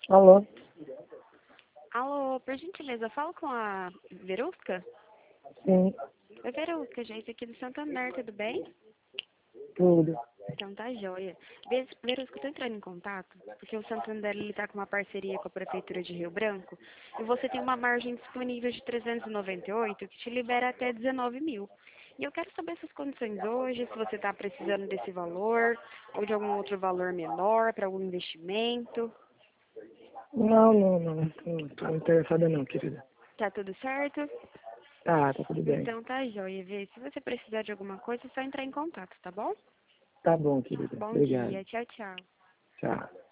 Alô? Alô, por gentileza, falo com a Verusca? Sim, Oi, Verusca, gente, aqui do Santander, tudo bem? tudo. Então tá joia. Verusca, eu tô entrando em contato, porque o Santander, ele tá com uma parceria com a Prefeitura de Rio Branco, e você tem uma margem disponível de 398, que te libera até 19 mil. E eu quero saber suas condições hoje, se você tá precisando desse valor, ou de algum outro valor menor, para algum investimento. Não. Tô interessada não, querida. Tá tudo certo? Tá tudo bem. Então tá joia, Vê. Se você precisar de alguma coisa, é só entrar em contato, tá bom? Tá bom, querida. Bom Obrigado. dia, tchau, tchau. Tchau.